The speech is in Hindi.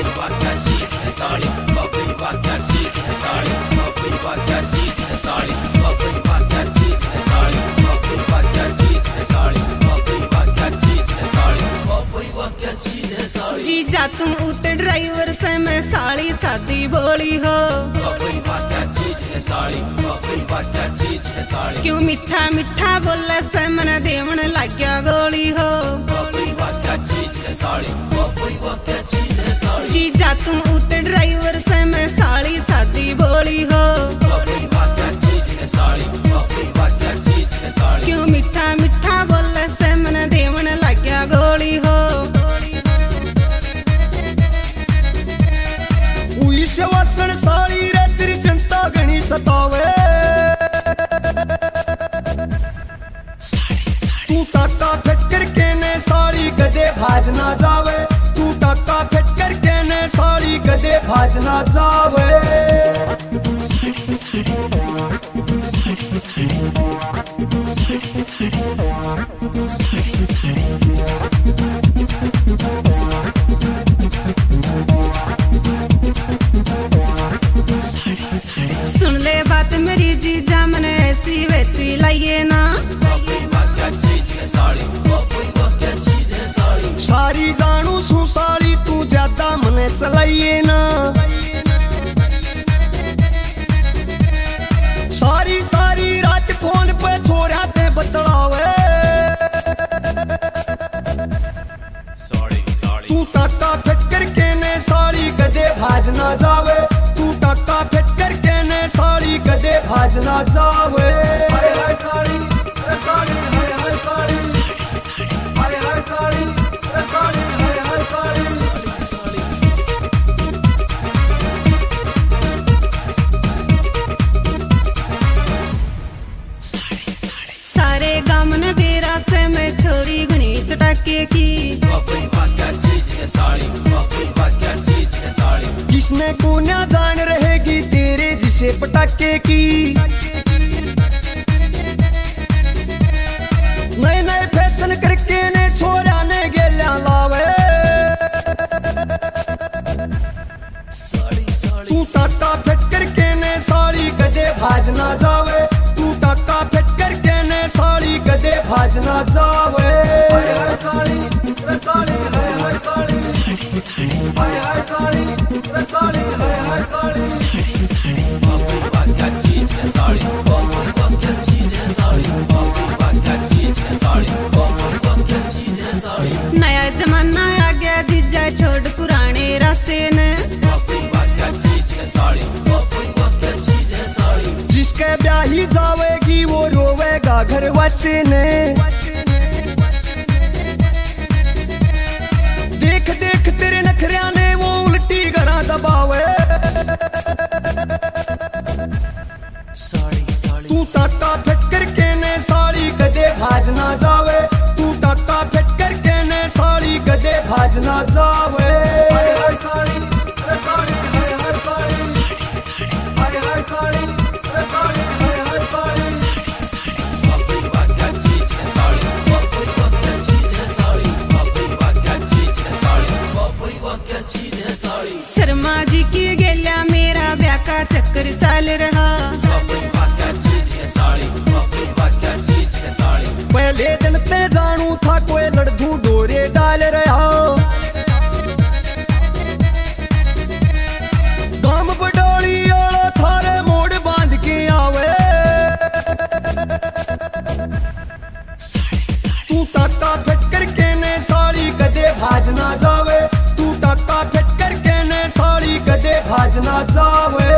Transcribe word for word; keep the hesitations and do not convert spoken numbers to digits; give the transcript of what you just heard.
जीजा तुम उते ड्राइवर से मैं साड़ी सादी बोली हो, क्यों मिठा मिठा बोले से मन देवन लग गया गोली हो। जीजा तुम उते ड्राइवर से मैं साड़ी सादी बोली हो, क्यों मिठा मिठा बोले से मन देवन लग गया गोली हो। वासन साड़ी रे तेरी चिंता घनी सतावे, तू टाका फिट करके ने साड़ी कदे भाज ना जावे, तू टाका फिट करके ने साड़ी कदे भाज ना जावे। सुन ले बात मेरी जीजा मन ऐसी वैसी लाइए ना, सारी जानू सू साड़ी तू ज्यादा मने चलाइए ना, सारी सारी रात फोन पे छोरा ते बतलावे, तू टाका फिट करके ने साड़ी कदे भाज ना जावे, तू टाका फिट करके ने साड़ी कदे भाज ना जावे। हाय हाय साड़ी रे साड़ी, हाय हाय साड़ी, हाय हाय साड़ी रे साड़ी, हाय हाय साड़ी। सारे गाम ने बेरा से मैं छोरी घनी चटाके की, किसने को ना जान रहेगी तेरे जिसे पटाके की, नए नए फैशन करके ने छोरा ने गेल्या लावे, तू टाका फिट करके ने साड़ी कदे भाज ना जावे, तू टाका फिट करके ने साड़ी कदे भाज ना जावे। हाय हाय साड़ी रे साड़ी, हाय हाय साड़ी, हाय हाय साड़ी रे साड़ी, हाय हाय साड़ी। नया जमाना आ गया जीजा छोड़ पुराने रास्ते ने, जिसके ब्याही जावेगी वो रोवेगा घर वासी ने, देख देख तेरे नखरिया ने वो उल्टी गरा दबावे, तू टाका फिट करके ने साड़ी कदे भाज ना जावे, तू टाका फिट करके ने साड़ी कदे भाज ना जावे। हाय हाय साड़ी रे साड़ी, हाय हाय साड़ी, हाय हाय साड़ी रे साड़ी, हाय हाय साड़ी। शर्मा जी की गेल्या मेरा ब्याह का चक्कर चल रहा, पहले दिन ते जानू था कोई लड़धू डोरे डाल रहा, गाम बडोली वाला थारे मोड़ बांध के आवे, तू टाका फिट करके ने साड़ी कदे भाज ना जावे, तू टाका फिट करके ने साड़ी कदे भाज ना जावे।